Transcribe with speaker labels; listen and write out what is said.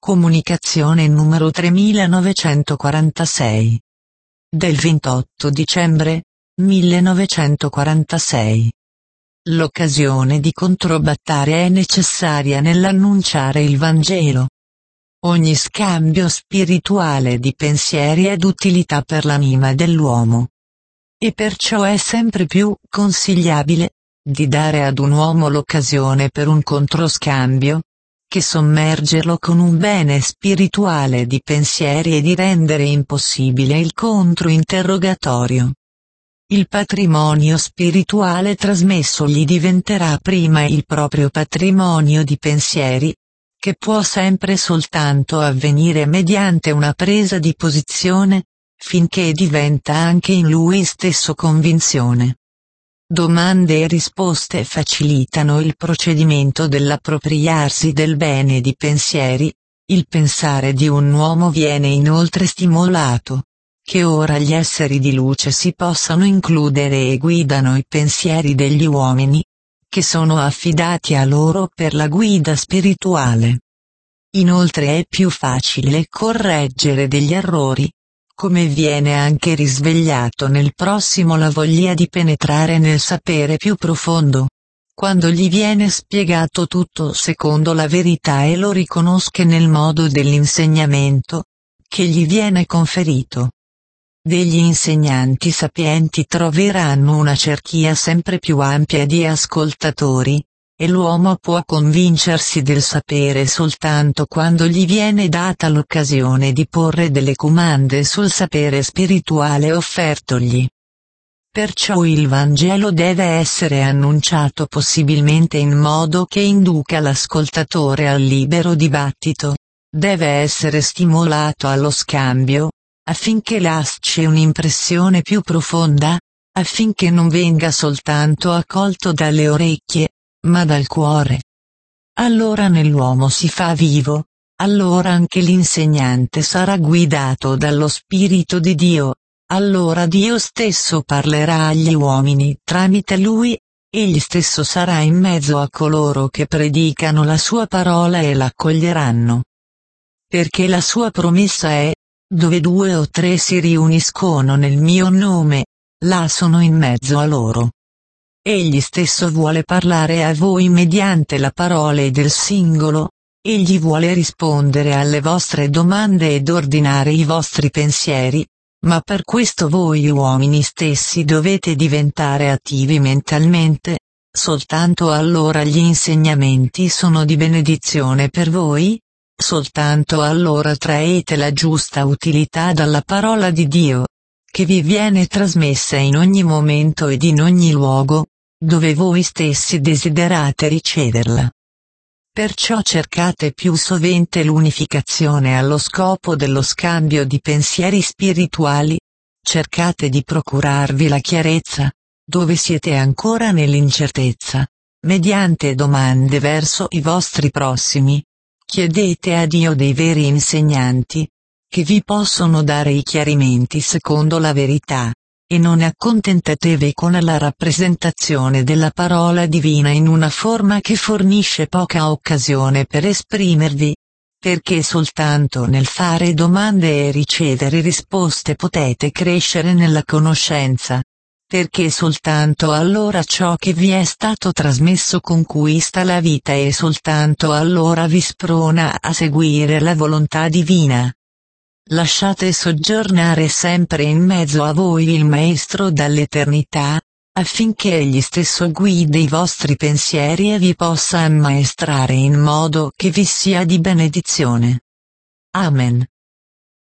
Speaker 1: Comunicazione numero 3946. Del 28 dicembre 1946. L'occasione di controbattare è necessaria nell'annunciare il Vangelo. Ogni scambio spirituale di pensieri è d'utilità per l'anima dell'uomo. E perciò è sempre più consigliabile di dare ad un uomo l'occasione per un controscambio, che sommergerlo con un bene spirituale di pensieri e di rendere impossibile il controinterrogatorio. Il patrimonio spirituale trasmessogli diventerà prima il proprio patrimonio di pensieri, che può sempre soltanto avvenire mediante una presa di posizione, finché diventa anche in lui stesso convinzione. Domande e risposte facilitano il procedimento dell'appropriarsi del bene di pensieri. Il pensare di un uomo viene inoltre stimolato, che ora gli esseri di luce si possano includere e guidano i pensieri degli uomini, che sono affidati a loro per la guida spirituale. Inoltre è più facile correggere degli errori, come viene anche risvegliato nel prossimo la voglia di penetrare nel sapere più profondo, quando gli viene spiegato tutto secondo la verità e lo riconosca nel modo dell'insegnamento, che gli viene conferito. Degli insegnanti sapienti troveranno una cerchia sempre più ampia di ascoltatori, e l'uomo può convincersi del sapere soltanto quando gli viene data l'occasione di porre delle comande sul sapere spirituale offertogli. Perciò il Vangelo deve essere annunciato possibilmente in modo che induca l'ascoltatore al libero dibattito, deve essere stimolato allo scambio, affinché lasci un'impressione più profonda, affinché non venga soltanto accolto dalle orecchie, ma dal cuore. Allora nell'uomo si fa vivo, allora anche l'insegnante sarà guidato dallo Spirito di Dio, allora Dio stesso parlerà agli uomini tramite lui, egli stesso sarà in mezzo a coloro che predicano la sua parola e l'accoglieranno. Perché la sua promessa è: dove 2 o 3 si riuniscono nel mio nome, là sono in mezzo a loro. Egli stesso vuole parlare a voi mediante la parola del singolo, egli vuole rispondere alle vostre domande ed ordinare i vostri pensieri, ma per questo voi uomini stessi dovete diventare attivi mentalmente, soltanto allora gli insegnamenti sono di benedizione per voi. Soltanto allora traete la giusta utilità dalla parola di Dio, che vi viene trasmessa in ogni momento ed in ogni luogo, dove voi stessi desiderate riceverla. Perciò cercate più sovente l'unificazione allo scopo dello scambio di pensieri spirituali, cercate di procurarvi la chiarezza, dove siete ancora nell'incertezza, mediante domande verso i vostri prossimi. Chiedete a Dio dei veri insegnanti, che vi possono dare i chiarimenti secondo la verità, e non accontentatevi con la rappresentazione della parola divina in una forma che fornisce poca occasione per esprimervi, perché soltanto nel fare domande e ricevere risposte potete crescere nella conoscenza. Perché soltanto allora ciò che vi è stato trasmesso conquista la vita e soltanto allora vi sprona a seguire la volontà divina. Lasciate soggiornare sempre in mezzo a voi il Maestro dall'eternità, affinché egli stesso guidi i vostri pensieri e vi possa ammaestrare in modo che vi sia di benedizione. Amen.